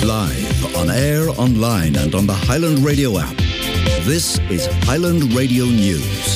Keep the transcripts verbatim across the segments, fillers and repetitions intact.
Live on air, online and on the Highland Radio app. This is Highland Radio News.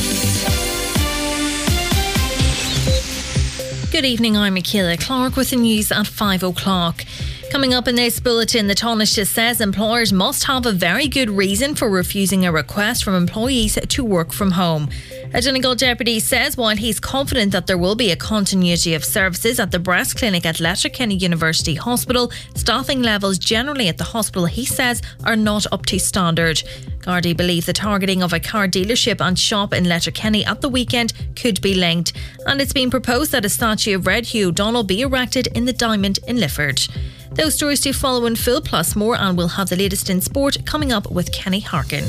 Good evening, I'm Michaela Clark with the news at five o'clock. Coming up in this bulletin, the Taoiseach says employers must have a very good reason for refusing a request from employees to work from home. A Donegal deputy says while he's confident that there will be a continuity of services at the breast clinic at Letterkenny University Hospital, staffing levels generally at the hospital, he says, are not up to standard. Gardaí believe the targeting of a car dealership and shop in Letterkenny at the weekend could be linked, and it's been proposed that a statue of Red Hugh O'Donnell be erected in the Diamond in Lifford. Those stories to follow in full, plus more, and we'll have the latest in sport coming up with Kenny Harkin.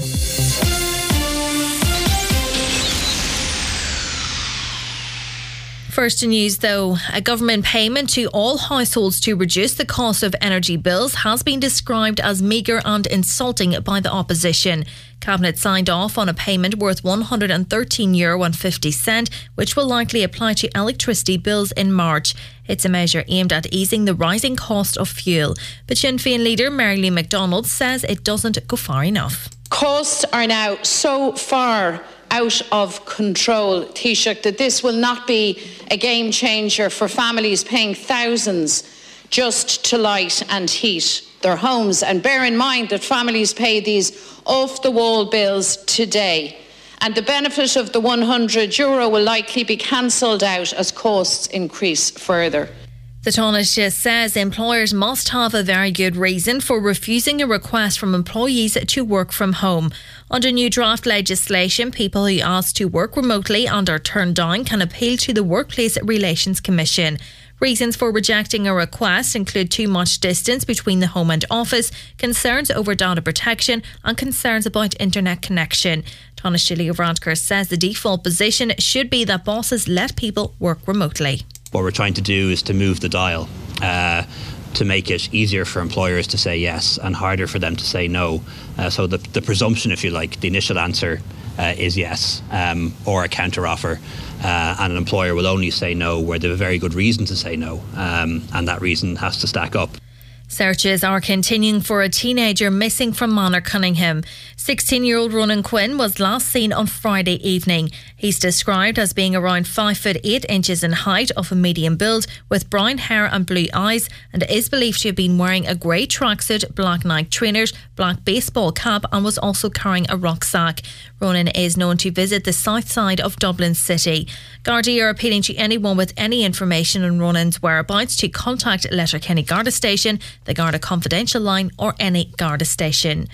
First to news though, a government payment to all households to reduce the cost of energy bills has been described as meagre and insulting by the opposition. Cabinet signed off on a payment worth one hundred thirteen euro and fifty cents, which will likely apply to electricity bills in March. It's a measure aimed at easing the rising cost of fuel. But Sinn Féin leader Mary-Lou McDonald says it doesn't go far enough. Costs are now so far out of control, Taoiseach, that this will not be a game changer for families paying thousands just to light and heat their homes. And bear in mind that families pay these off-the-wall bills today. And the benefit of the one hundred euro will likely be cancelled out as costs increase further. The Taoiseach says employers must have a very good reason for refusing a request from employees to work from home. Under new draft legislation, people who ask to work remotely and are turned down can appeal to the Workplace Relations Commission. Reasons for rejecting a request include too much distance between the home and office, concerns over data protection and concerns about internet connection. Taoiseach Leo Varadkar says the default position should be that bosses let people work remotely. What we're trying to do is to move the dial uh, to make it easier for employers to say yes and harder for them to say no. Uh, so the, the presumption, if you like, the initial answer uh, is yes, um, or a counter offer. Uh, and an employer will only say no where they have a very good reason to say no, um, and that reason has to stack up. Searches are continuing for a teenager missing from Manor Cunningham. sixteen-year-old Ronan Quinn was last seen on Friday evening. He's described as being around five foot eight inches in height, of a medium build, with brown hair and blue eyes, and is believed to have been wearing a grey tracksuit, black Nike trainers, black baseball cap, and was also carrying a rucksack. Ronan is known to visit the south side of Dublin City. Gardaí are appealing to anyone with any information on Ronan's whereabouts to contact Letterkenny Garda Station, the Garda Confidential line, or any Garda station.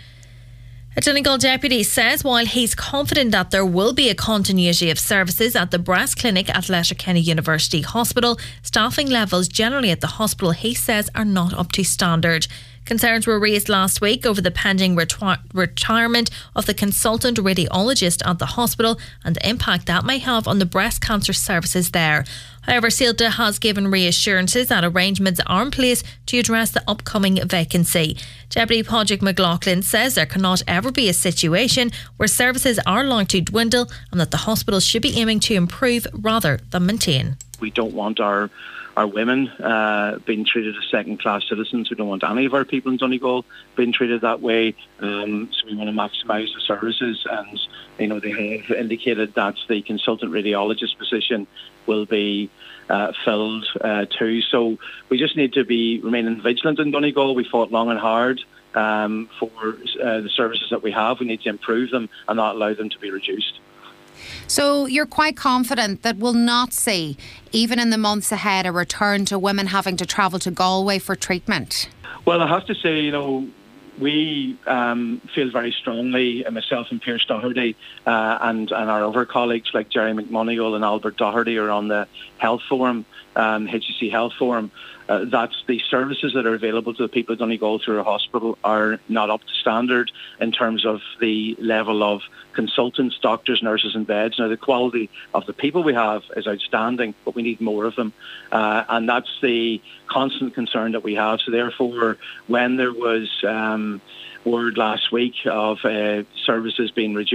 A Donegal deputy says while he's confident that there will be a continuity of services at the breast clinic at Letterkenny University Hospital, staffing levels generally at the hospital, he says, are not up to standard. Concerns were raised last week over the pending retri- retirement of the consultant radiologist at the hospital and the impact that may have on the breast cancer services there. However, Síolta has given reassurances that arrangements are in place to address the upcoming vacancy. Deputy Padraig McLaughlin says there cannot ever be a situation where services are likely to dwindle and that the hospital should be aiming to improve rather than maintain. We don't want our our women uh, being treated as second-class citizens. We don't want any of our people in Donegal being treated that way. Um, so we want to maximise the services, and you know they have indicated that the consultant radiologist position will be uh, filled uh, too. So we just need to be remaining vigilant in Donegal. We fought long and hard um, for uh, the services that we have. We need to improve them and not allow them to be reduced. So you're quite confident that we'll not see, even in the months ahead, a return to women having to travel to Galway for treatment? Well, I have to say, you know, we um, feel very strongly, uh, myself and Pierce Doherty uh, and, and our other colleagues like Jerry McMonigal and Albert Doherty are on the Health Forum, um, H C C Health Forum, uh, that the services that are available to the people of Donegal through a hospital are not up to standard in terms of the level of consultants, doctors, nurses and beds. Now, the quality of the people we have is outstanding, but we need more of them. Uh, and that's the constant concern that we have. So therefore, when there was um, word last week of uh, services being reduced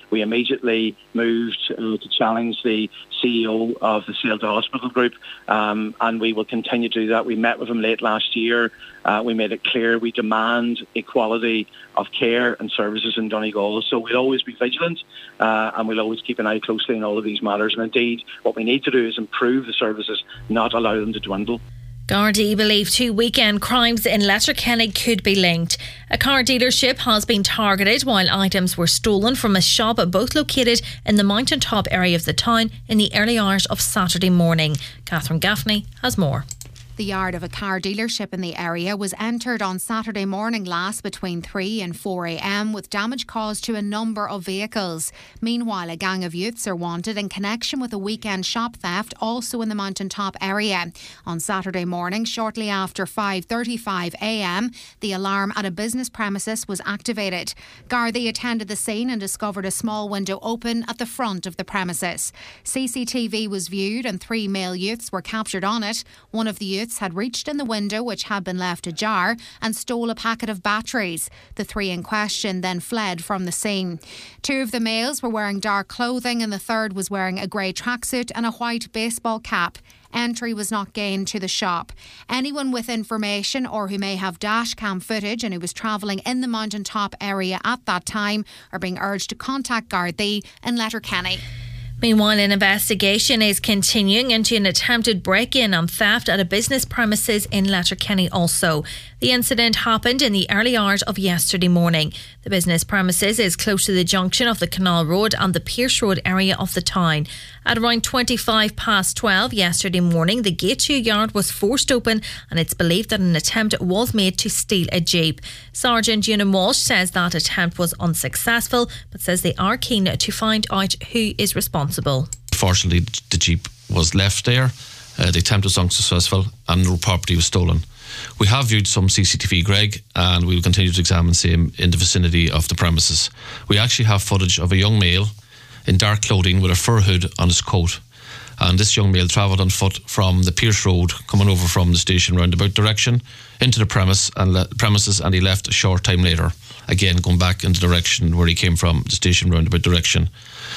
we immediately moved uh, to challenge the C E O of the Sale to Hospital Group, um, and we will continue to do that. We met with him late last year. Uh, we made it clear we demand equality of care and services in Donegal. So we'll always be vigilant uh, and we'll always keep an eye closely on all of these matters. And indeed, what we need to do is improve the services, not allow them to dwindle. Gardaí believe two weekend crimes in Letterkenny could be linked. A car dealership has been targeted while items were stolen from a shop, both located in the mountaintop area of the town in the early hours of Saturday morning. Catherine Gaffney has more. The yard of a car dealership in the area was entered on Saturday morning last between three and four a.m. with damage caused to a number of vehicles. Meanwhile, a gang of youths are wanted in connection with a weekend shop theft also in the mountaintop area. On Saturday morning, shortly after five thirty-five a.m, the alarm at a business premises was activated. Gardaí attended the scene and discovered a small window open at the front of the premises. C C T V was viewed and three male youths were captured on it. One of the youths had reached in the window, which had been left ajar, and stole a packet of batteries. The three in question then fled from the scene. Two of the males were wearing dark clothing and the third was wearing a grey tracksuit and a white baseball cap. Entry was not gained to the shop. Anyone with information or who may have dash cam footage and who was travelling in the mountaintop area at that time are being urged to contact Gardaí in Letterkenny. Meanwhile, an investigation is continuing into an attempted break-in and theft at a business premises in Letterkenny also. The incident happened in the early hours of yesterday morning. The business premises is close to the junction of the Canal Road and the Pierce Road area of the town. At around twenty-five past twelve yesterday morning, the gate to a yard was forced open and it's believed that an attempt was made to steal a Jeep. Sergeant Ewan Walsh says that attempt was unsuccessful, but says they are keen to find out who is responsible. Fortunately, the Jeep was left there. Uh, the attempt was unsuccessful and no property was stolen. We have viewed some C C T V, Greg, and we will continue to examine same in the vicinity of the premises. We actually have footage of a young male in dark clothing with a fur hood on his coat. And this young male travelled on foot from the Pierce Road, coming over from the station roundabout direction into the premise and le- premises, and he left a short time later, again going back in the direction where he came from, the station roundabout direction.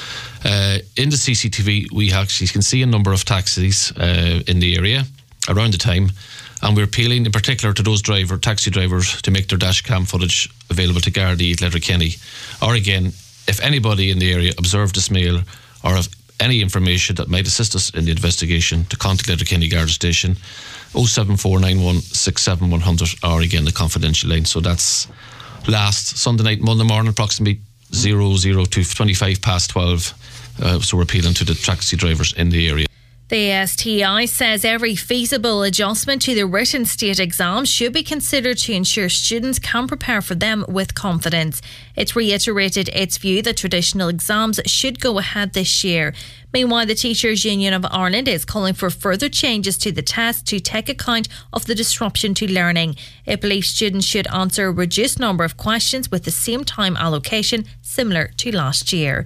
Uh, in the C C T V, we actually can see a number of taxis uh, in the area around the time, and we're appealing in particular to those driver taxi drivers to make their dash cam footage available to Gardaí at Letterkenny. Or again, if anybody in the area observed this male or have any information that might assist us in the investigation, to contact Letterkenny Garda Station oh seven four nine one six seven one hundred, or again the confidential line. So that's last Sunday night, Monday morning, approximately zero zero to twenty-five past twelve. Uh, so we're appealing to the taxi drivers in the area. The A S T I says every feasible adjustment to the written state exams should be considered to ensure students can prepare for them with confidence. It's reiterated its view that traditional exams should go ahead this year. Meanwhile, the Teachers Union of Ireland is calling for further changes to the test to take account of the disruption to learning. It believes students should answer a reduced number of questions with the same time allocation similar to last year.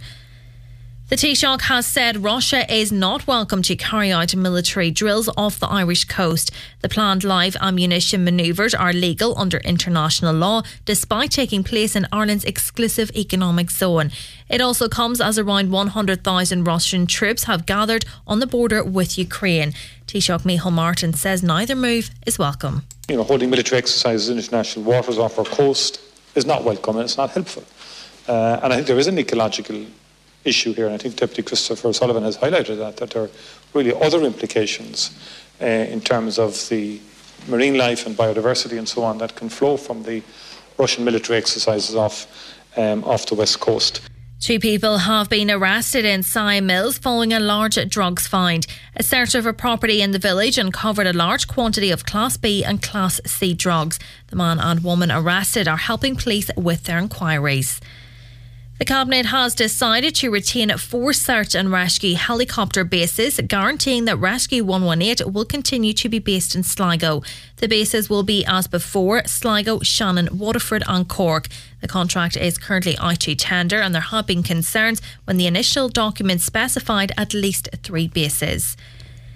The Taoiseach has said Russia is not welcome to carry out military drills off the Irish coast. The planned live ammunition manoeuvres are legal under international law, despite taking place in Ireland's exclusive economic zone. It also comes as around one hundred thousand Russian troops have gathered on the border with Ukraine. Taoiseach Micheál Martin says neither move is welcome. You know, holding military exercises in international waters off our coast is not welcome and it's not helpful. Uh, and I think there is an ecological issue here, and I think Deputy Christopher Sullivan has highlighted that, that there are really other implications uh, in terms of the marine life and biodiversity and so on that can flow from the Russian military exercises off, um, off the west coast. Two people have been arrested in Siam Mills following a large drugs find. A search of a property in the village uncovered a large quantity of Class B and Class C drugs. The man and woman arrested are helping police with their inquiries. The Cabinet has decided to retain four search and rescue helicopter bases, guaranteeing that Rescue one one eight will continue to be based in Sligo. The bases will be as before: Sligo, Shannon, Waterford and Cork. The contract is currently out to tender, and there have been concerns when the initial documents specified at least three bases.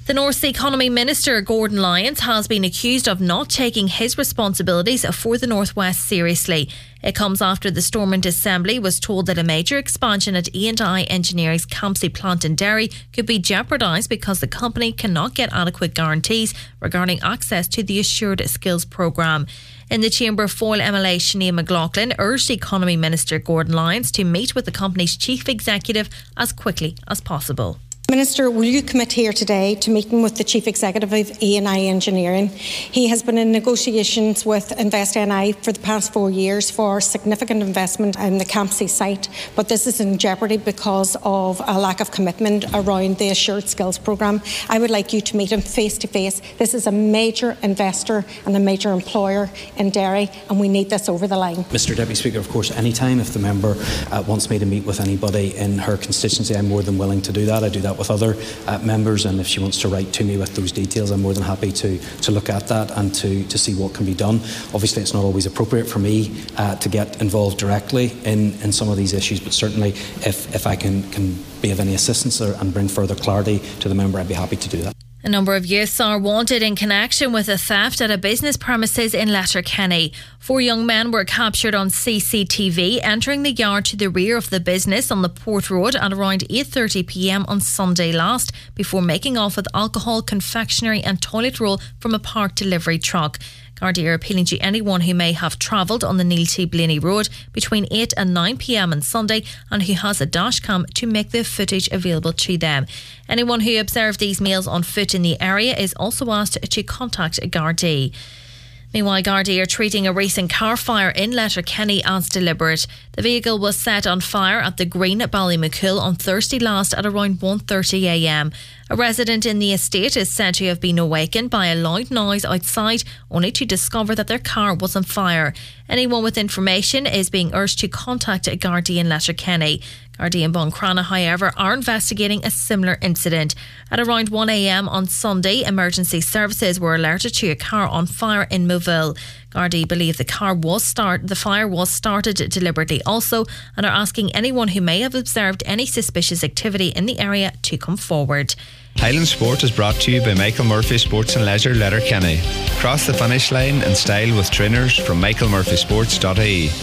The North's Economy Minister, Gordon Lyons, has been accused of not taking his responsibilities for the North West seriously. It comes after the Stormont Assembly was told that a major expansion at E and I Engineering's Campsie plant in Derry could be jeopardised because the company cannot get adequate guarantees regarding access to the Assured Skills programme. In the Chamber, Foyle M L A Sinead McLaughlin urged Economy Minister Gordon Lyons to meet with the company's chief executive as quickly as possible. Minister, will you commit here today to meeting with the Chief Executive of E and I Engineering? He has been in negotiations with Invest N I for the past four years for significant investment in the Campsie site, but this is in jeopardy because of a lack of commitment around the Assured Skills programme. I would like you to meet him face to face. This is a major investor and a major employer in Derry, and we need this over the line. Mr Deputy Speaker, of course, any time if the member uh, wants me to meet with anybody in her constituency, I'm more than willing to do that. I do that with other uh, members, and if she wants to write to me with those details, I'm more than happy to to look at that and to, to see what can be done. Obviously it's not always appropriate for me uh, to get involved directly in, in some of these issues, but certainly if, if I can, can be of any assistance or, and bring further clarity to the member, I'd be happy to do that. A number of youths are wanted in connection with a theft at a business premises in Letterkenny. Four young men were captured on C C T V entering the yard to the rear of the business on the Port Road at around eight thirty p m on Sunday last, before making off with alcohol, confectionery and toilet roll from a parked delivery truck. Gardaí are appealing to anyone who may have travelled on the Neil T. Blaney Road between eight and nine p m on Sunday and who has a dashcam to make the footage available to them. Anyone who observed these males on foot in the area is also asked to contact Gardaí. Meanwhile, Gardaí are treating a recent car fire in Letterkenny as deliberate. The vehicle was set on fire at the Green at Ballymacool on Thursday last at around one thirty a m. A resident in the estate is said to have been awakened by a loud noise outside, only to discover that their car was on fire. Anyone with information is being urged to contact Gardaí in Letterkenny. Gardaí in Buncrana, however, are investigating a similar incident. At around one a m on Sunday, emergency services were alerted to a car on fire in Moville. Gardaí believe the car was start the fire was started deliberately also, and are asking anyone who may have observed any suspicious activity in the area to come forward. Highland Sport is brought to you by Michael Murphy Sports and Leisure, Letterkenny. Cross the finish line in style with trainers from michael murphy sports dot I E.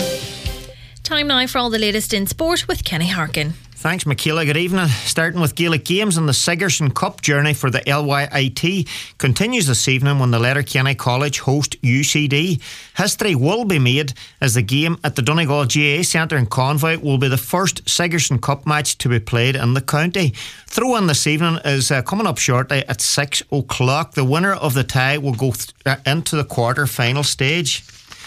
Time now for all the latest in sport with Kenny Harkin. Thanks, Michaela. Good evening. Starting with Gaelic Games, and the Sigerson Cup journey for the L Y I T continues this evening when the Letterkenny College host U C D. History will be made as the game at the Donegal G A A Centre in Convoy will be the first Sigerson Cup match to be played in the county. Throw-in this evening is uh, coming up shortly at six o'clock. The winner of the tie will go th- uh, into the quarter-final stage.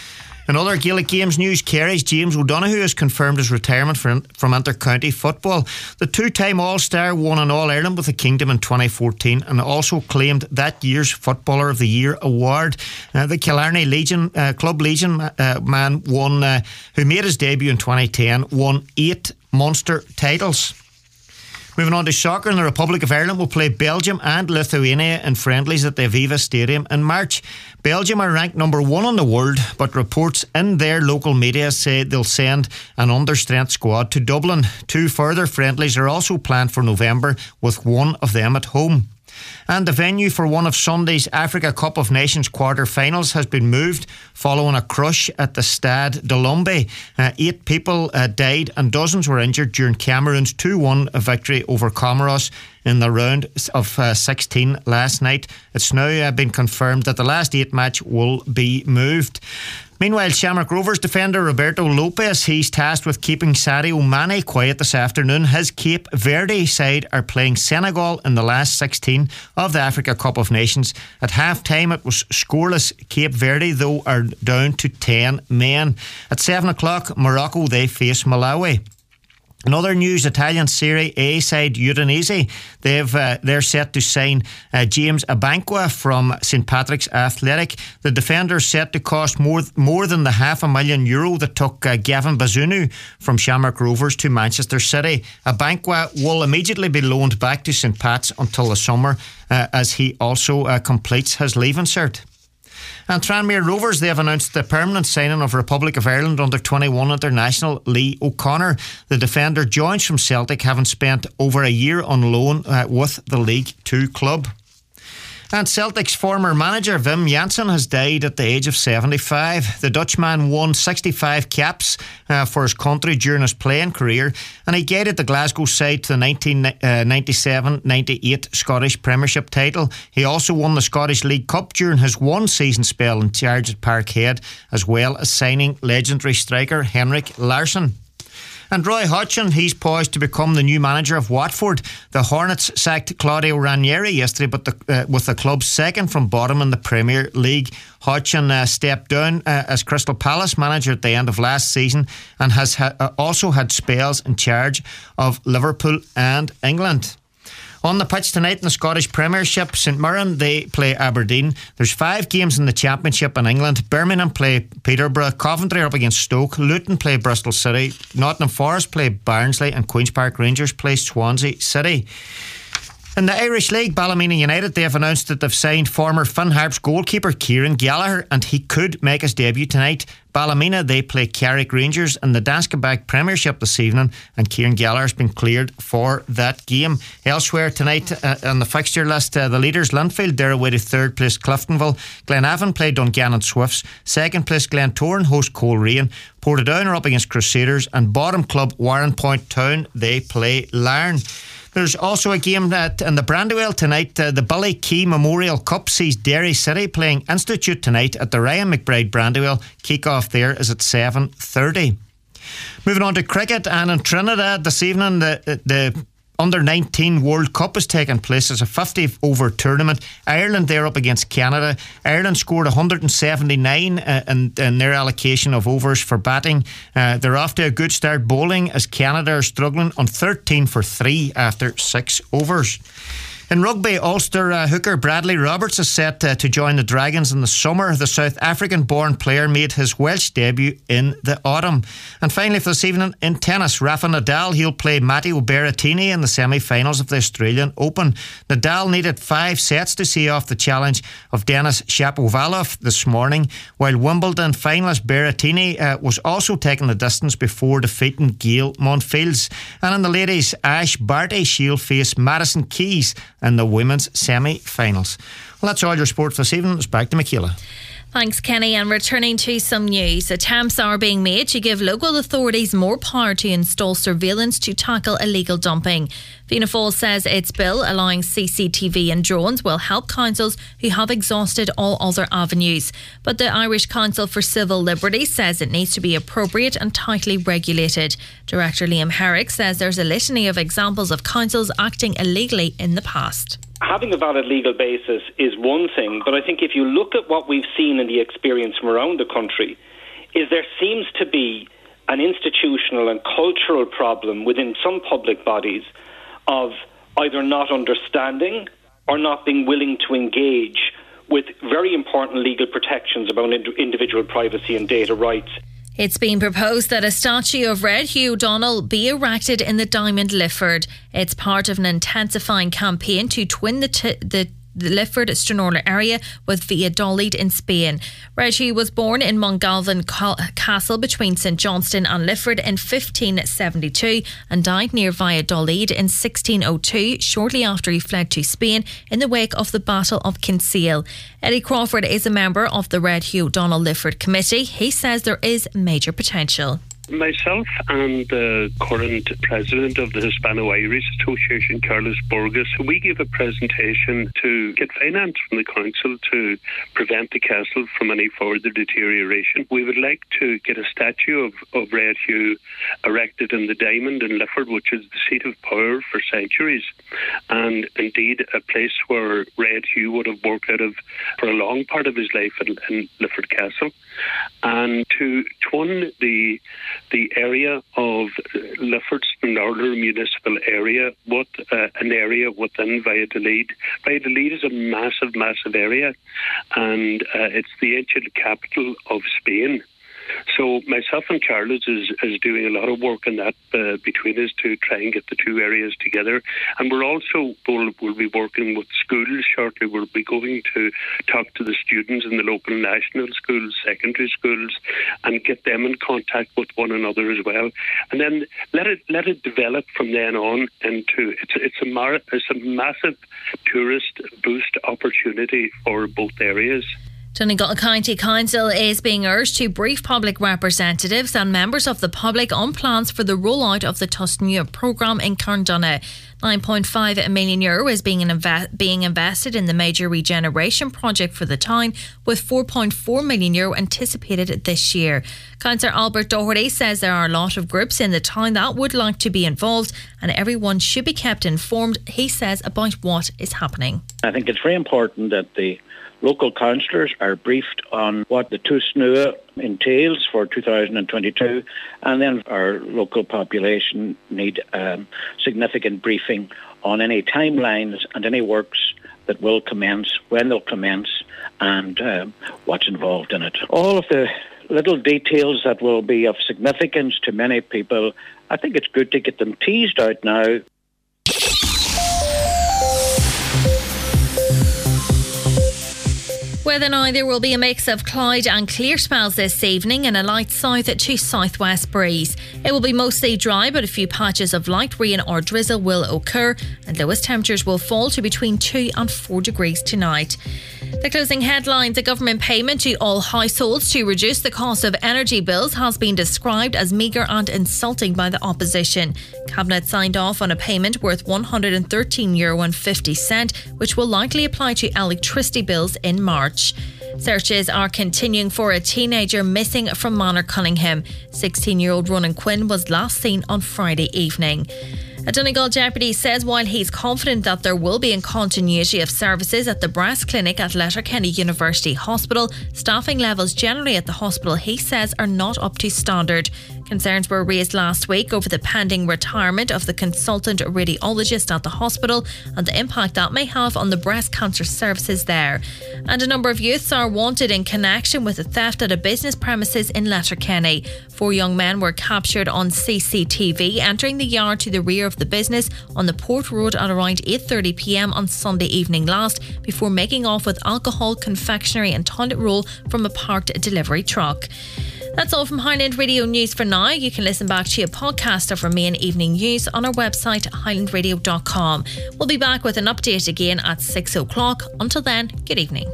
In other Gaelic Games news, Kerry's James O'Donoghue has confirmed his retirement from, from inter-county football. The two-time All-Star won an All-Ireland with the Kingdom in twenty fourteen and also claimed that year's Footballer of the Year award. Uh, the Killarney Legion, uh, Club Legion uh, man won, uh, who made his debut in twenty ten, won eight Munster titles. Moving on to soccer, and the Republic of Ireland will play Belgium and Lithuania in friendlies at the Aviva Stadium in March. Belgium are ranked number one in the world, but reports in their local media say they'll send an understrength squad to Dublin. Two further friendlies are also planned for November, with one of them at home. And the venue for one of Sunday's Africa Cup of Nations quarter-finals has been moved following a crush at the Stade de Lumbe. Uh, eight people uh, died and dozens were injured during Cameroon's two one victory over Comoros in the round of uh, sixteen last night. It's now uh, been confirmed that the last eight match will be moved. Meanwhile, Shamrock Rovers defender Roberto Lopez, he's tasked with keeping Sadio Mane quiet this afternoon. His Cape Verde side are playing Senegal in the last sixteen of the Africa Cup of Nations. At half-time it was scoreless. Cape Verde, though, are down to ten men. At seven o'clock, Morocco, they face Malawi. In other news, Italian Serie A side Udinese, they've uh, they're set to sign uh, James Abankwah from Saint Patrick's Athletic. The defender is set to cost more more than the half a million euro that took uh, Gavin Bazunu from Shamrock Rovers to Manchester City. Abankwah will immediately be loaned back to Saint Pat's until the summer, uh, as he also uh, completes his leaving cert. And Tranmere Rovers, they have announced the permanent signing of Republic of Ireland under twenty-one international Lee O'Connor. The defender joins from Celtic, having spent over a year on loan uh, with the League Two club. And Celtic's former manager Wim Jansen has died at the age of seventy-five. The Dutchman won sixty-five caps uh, for his country during his playing career, and he guided the Glasgow side to the nineteen ninety-seven ninety-eight Scottish Premiership title. He also won the Scottish League Cup during his one-season spell in charge at Parkhead, as well as signing legendary striker Henrik Larsson. And Roy Hodgson, he's poised to become the new manager of Watford. The Hornets sacked Claudio Ranieri yesterday, but the, uh, with the club second from bottom in the Premier League. Hodgson uh, stepped down uh, as Crystal Palace manager at the end of last season, and has ha- uh, also had spells in charge of Liverpool and England. On the pitch tonight in the Scottish Premiership, St Mirren, they play Aberdeen. There's five games in the Championship in England. Birmingham play Peterborough, Coventry are up against Stoke, Luton play Bristol City, Nottingham Forest play Barnsley, and Queen's Park Rangers play Swansea City. In the Irish League, Ballymena United, they have announced that they've signed former Finn Harps goalkeeper Kieran Gallagher, and he could make his debut tonight. Ballymena, they play Carrick Rangers in the Danske Bank Premiership this evening, and Kieran Gallagher's been cleared for that game. Elsewhere tonight uh, on the fixture list, uh, the leaders Linfield, they're away to third place Cliftonville. Glenavon play Dungannon Swifts. Second place Glentoran host Coleraine. Portadown are up against Crusaders, and bottom club Warrenpoint Town, they play Larne. There's also a game that in the Brandywell tonight. Uh, the Billy Key Memorial Cup sees Derry City playing Institute tonight at the Ryan McBride Brandywell. Kick-off there is at seven thirty. Moving on to cricket, and in Trinidad this evening, the the under nineteen World Cup is taking place. It's a fifty over tournament. Ireland, they're up against Canada. Ireland scored one hundred seventy-nine uh, in, in their allocation of overs for batting. Uh, they're off to a good start bowling, as Canada are struggling on thirteen for three after six overs. In rugby, Ulster uh, hooker Bradley Roberts is set uh, to join the Dragons in the summer. The South African-born player made his Welsh debut in the autumn. And finally for this evening, in tennis, Rafa Nadal, he'll play Matteo Berrettini in the semi-finals of the Australian Open. Nadal needed five sets to see off the challenge of Denis Shapovalov this morning, while Wimbledon finalist Berrettini uh, was also taking the distance before defeating Gail Monfils. And in the ladies, Ash Barty, she'll face Madison Keys in the women's semi-finals. Well, that's all your sport this evening. It's back to Michaela. Thanks, Kenny. And returning to some news, attempts are being made to give local authorities more power to install surveillance to tackle illegal dumping. Fianna Fáil says its bill allowing C C T V and drones will help councils who have exhausted all other avenues. But the Irish Council for Civil Liberties says it needs to be appropriate and tightly regulated. Director Liam Herrick says there's a litany of examples of councils acting illegally in the past. Having a valid legal basis is one thing, but I think if you look at what we've seen in the experience from around the country, is there seems to be an institutional and cultural problem within some public bodies of either not understanding or not being willing to engage with very important legal protections about individual privacy and data rights. It's been proposed that a statue of Red Hugh O'Donnell be erected in the Diamond Lifford. It's part of an intensifying campaign to twin the, t- the the Lifford Stranorlar area with Valladolid in Spain. Red Hugh was born in Mongalvin Castle between St Johnston and Lifford in fifteen seventy-two and died near Valladolid in sixteen oh two, shortly after he fled to Spain in the wake of the Battle of Kinsale. Eddie Crawford is a member of the Red Hugh O'Donnell Lifford Committee. He says there is major potential. Myself and the current president of the Hispano-Irish Association, Carlos Burgos, we gave a presentation to get finance from the council to prevent the castle from any further deterioration. We would like to get a statue of, of Red Hugh erected in the Diamond in Lifford, which is the seat of power for centuries, and indeed a place where Red Hugh would have worked out of for a long part of his life in, in Lifford Castle, and to twin the the area of Lifford's Northern Municipal Area with uh, an area within Valladolid. Valladolid is a massive, massive area, and uh, it's the ancient capital of Spain. So myself and Charlotte is, is doing a lot of work on that uh, between us to try and get the two areas together. And we're also, we'll, we'll be working with schools shortly. We'll be going to talk to the students in the local national schools, secondary schools, and get them in contact with one another as well. And then let it let it develop from then on into, it's, it's, a, mar- it's a massive tourist boost opportunity for both areas. Donegal County Council is being urged to brief public representatives and members of the public on plans for the rollout of the Tusnua programme in Carndonagh. nine point five million euro is being, inve- being invested in the major regeneration project for the town, with four point four million euro anticipated this year. Councillor Albert Doherty says there are a lot of groups in the town that would like to be involved, and everyone should be kept informed, he says, about what is happening. I think it's very important that the local councillors are briefed on what the Tusnua entails for two thousand twenty-two, and then our local population need um, significant briefing on any timelines and any works that will commence, when they'll commence, and um, what's involved in it. All of the little details that will be of significance to many people, I think it's good to get them teased out now. Weather now, there will be a mix of cloud and clear spells this evening and a light south to southwest breeze. It will be mostly dry, but a few patches of light rain or drizzle will occur, and lowest temperatures will fall to between two and four degrees tonight. The closing headlines: a government payment to all households to reduce the cost of energy bills has been described as meagre and insulting by the opposition. Cabinet signed off on a payment worth one hundred thirteen euro fifty, which will likely apply to electricity bills in March. Searches are continuing for a teenager missing from Manor Cunningham. sixteen-year-old Ronan Quinn was last seen on Friday evening. A Donegal deputy says while he's confident that there will be a continuity of services at the breast clinic at Letterkenny University Hospital, staffing levels generally at the hospital, he says, are not up to standard. Concerns were raised last week over the pending retirement of the consultant radiologist at the hospital and the impact that may have on the breast cancer services there. And a number of youths are wanted in connection with a theft at a business premises in Letterkenny. Four young men were captured on C C T V entering the yard to the rear of the business on the Port Road at around eight thirty p m on Sunday evening last, before making off with alcohol, confectionery and toilet roll from a parked delivery truck. That's all from Highland Radio News for now. You can listen back to a podcast of our main evening news on our website, highland radio dot com. We'll be back with an update again at six o'clock. Until then, good evening.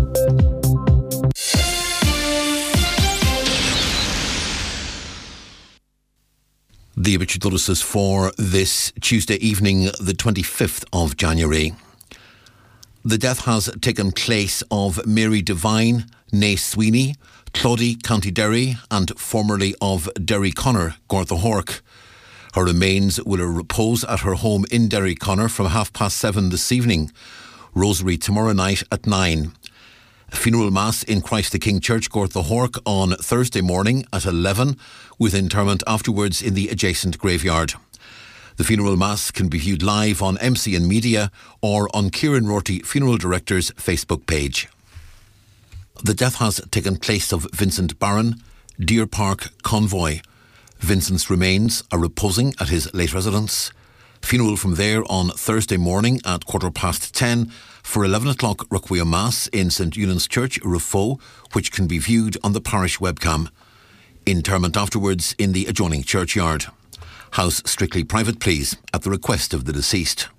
The obituary notices for this Tuesday evening, the twenty-fifth of January. The death has taken place of Mary Devine, née Sweeney, Claudie, County Derry, and formerly of Derry Connor, Gortha Hork. Her remains will repose at her home in Derry Connor from half past seven this evening. Rosary tomorrow night at nine. A funeral mass in Christ the King Church, Gortha Hork, on Thursday morning at eleven, with interment afterwards in the adjacent graveyard. The funeral mass can be viewed live on M C N Media or on Kieran Rorty Funeral Director's Facebook page. The death has taken place of Vincent Barron, Deer Park Convoy. Vincent's remains are reposing at his late residence. Funeral from there on Thursday morning at quarter past ten for eleven o'clock Requiem Mass in St Eunan's Church, Rufo, which can be viewed on the parish webcam. Interment afterwards in the adjoining churchyard. House strictly private, please, at the request of the deceased.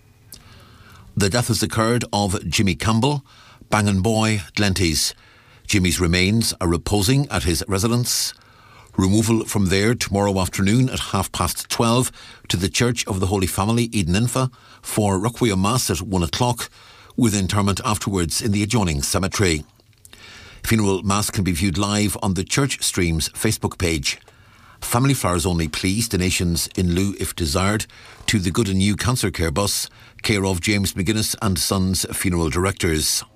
The death has occurred of Jimmy Campbell, Bangin Boy, Glenties. Jimmy's remains are reposing at his residence. Removal from there tomorrow afternoon at half past twelve to the Church of the Holy Family, Eden Infa, for Requiem Mass at one o'clock, with interment afterwards in the adjoining cemetery. Funeral Mass can be viewed live on the Church Stream's Facebook page. Family flowers only, please. Donations in lieu, if desired, to the Good and New Cancer Care Bus, care of James McGuinness and Sons Funeral Directors.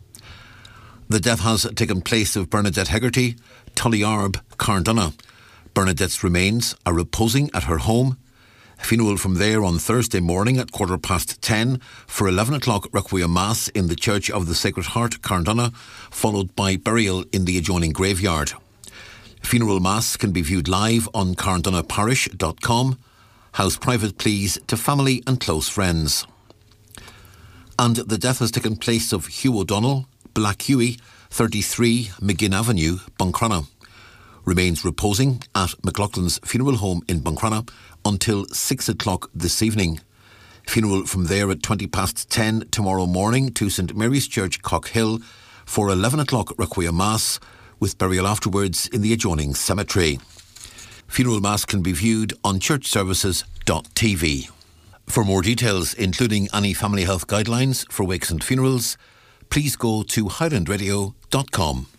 The death has taken place of Bernadette Hegarty, Tullyarb, Carndonagh. Bernadette's remains are reposing at her home. Funeral from there on Thursday morning at quarter past ten for eleven o'clock Requiem Mass in the Church of the Sacred Heart, Carndonagh, followed by burial in the adjoining graveyard. Funeral Mass can be viewed live on carndonagh parish dot com. House private pleas to family and close friends. And the death has taken place of Hugh O'Donnell, Black Hughie, thirty-three McGinn Avenue, Buncrana. Remains reposing at McLaughlin's funeral home in Buncrana until six o'clock this evening. Funeral from there at twenty past ten tomorrow morning to St Mary's Church, Cockhill, for eleven o'clock Requiem Mass, with burial afterwards in the adjoining cemetery. Funeral Mass can be viewed on church services dot t v. For more details, including any family health guidelines for wakes and funerals, please go to highland radio dot com.